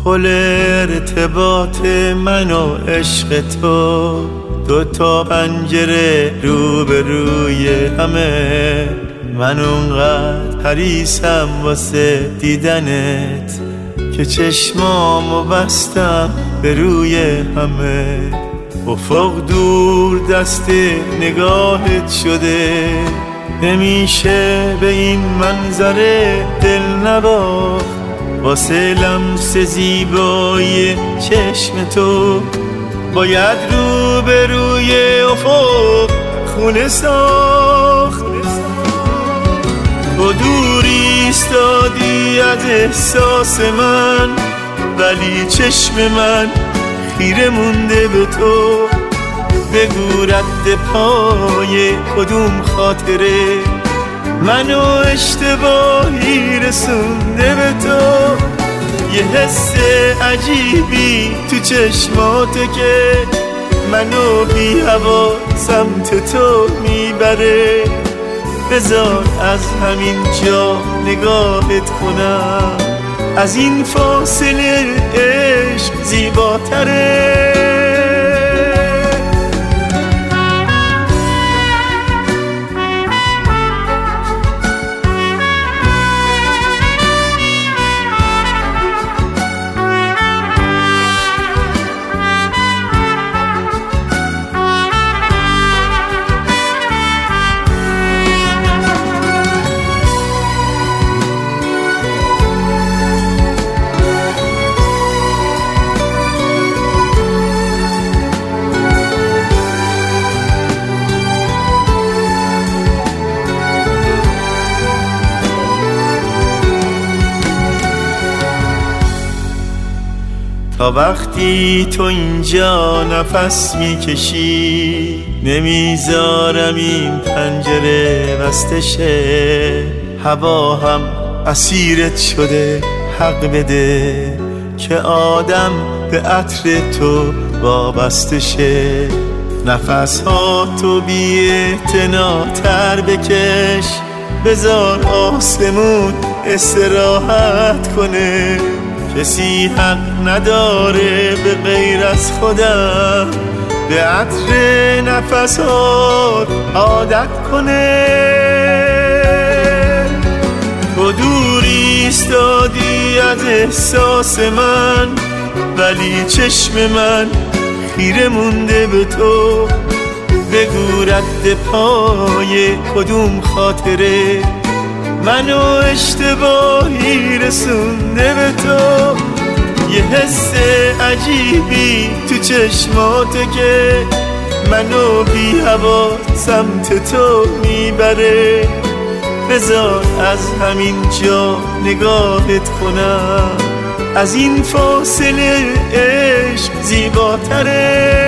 پل ارتباط من و عشق تو، دوتا پنجره روبروی همه. من اونقدر حریصم واسه دیدنت که چشمامو بستم به روی همه. افق دور دست نگاهت شده، نمیشه به این منظره دل نباخت. واسه لمس زیبای چشم تو باید رو به روی افق خونه ساخت. تو دور ایستادی از احساس من، ولی چشم من خیره مونده به تو. بگو رد پای کدوم خاطره منو اشتباهی رسونده به تو. یه حس عجیبی تو چشماته که منو بی هوا سمت تو میبره. بذار از همین جا نگاهت کنم، از این فاصله عشق زیباتره. تا وقتی تو اینجا نفس میکشی، نمیذارم این پنجره بسته شه. هوا هم اسیرت شده، حق بده که آدم به عطر تو وابسته شه. نفس ها تو بی اعتناتر بکش، بذار آسمون استراحت کنه. کسی حق نداره به غیر از خودم به عطر نفسات عادت کنه. تو دور ایستادی از احساس من، ولی چشم من خیره مونده به تو. بگو رد پای کدوم خاطره منو اشتباهی رسونده به تو. یه حس عجیبی تو چشماته که منو بی هوا سمت تو میبره. بذار از همین جا نگاهت کنم، از این فاصله عشق زیباتره.